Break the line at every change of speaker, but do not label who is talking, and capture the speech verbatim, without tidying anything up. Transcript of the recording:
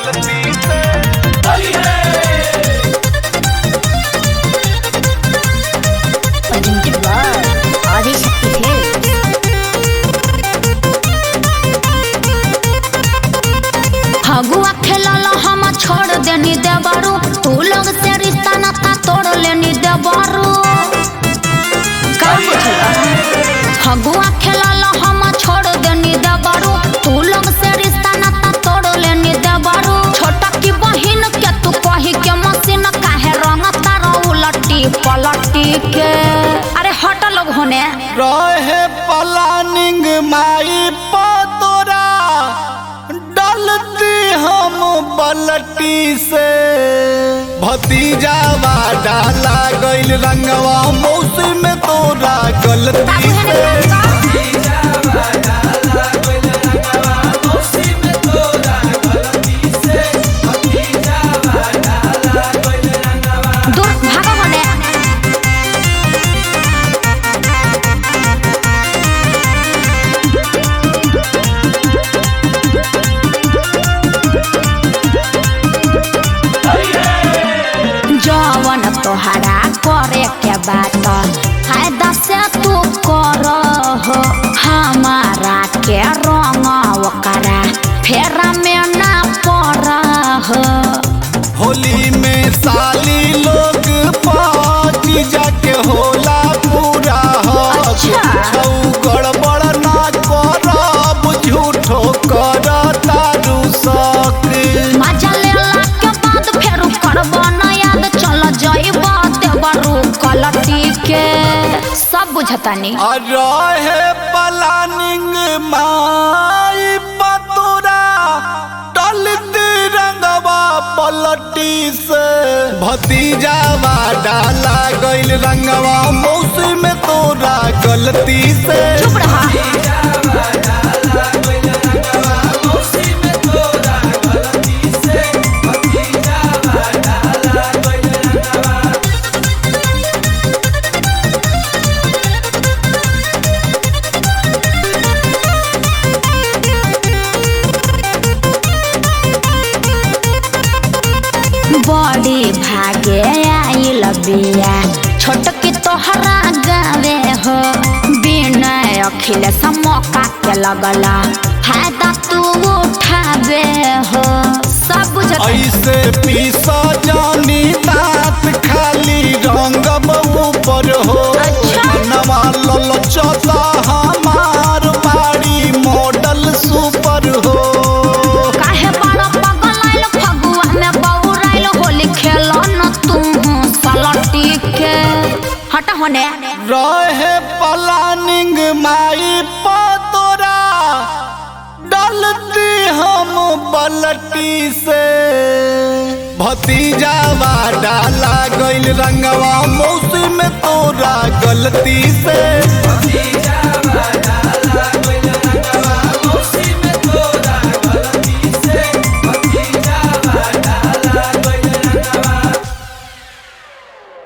गलती से
Presented by Adishakti Films. हगुआ खेलल हम छोड़ देनी देवरू, तू लोग से रिश्ता नाता तोड़ लेनी देवरू। हगुआ खेलल हम छोड़ देनी देवरू, तू लोग से रिश्ता नाता तोड़ लेनी देवरू। छोटा की बहिन के तू कही के मशीन काहे रंग तारा उलटी पलटी के। अरे हट लोग होने
रहे प्लानिंग माई पतोरा डलती हम पलटी से। भतीजा डाला गइल रंगवा मौसम में तोरा गलती से।
दूर भागो होने। जवन तोहरा करे के बात फायदा से तू कर हो, हमारा के रंग ओकरा फेरा में ना पड़ हो।
होली में साली लोग पाँच जाके होला पूरा हो।
अच्छा।
छऊ गड़बड़ ना करब झूठो कर तारू शक।
मजा लेला के बाद फेर करब ना याद, चल जाइब देवरू कलटी के। सब बुझतानी
रहे प्लानिंग माई पतोरा डलती रंगवा पलटी से। भतीजा डाला गइल रंगवा मौसम में तोरा गलती से।
चुप रहा। बड़ी भागे आइल बिया छोटकी तोहरा गावे हो। बिना अखिलेश मौका के लगला फायदा तू उठावे हो। सब बुझत
ऐसे पीसा जानी दांत खाली रंगब ऊपर हो।
अच्छा।
नवा ललचता हमार बाड़ी मॉडल सुपर हो।
काहे बड़ा पगल आइल फगुआ में बौराइल, होली खेलो न तू सलटी के। हट होने
रहे प्लानिंग माई पतोरा डलती हम पलटी से। भतीजा डाला गइल रंगवा मौसम में तोरा गलती से।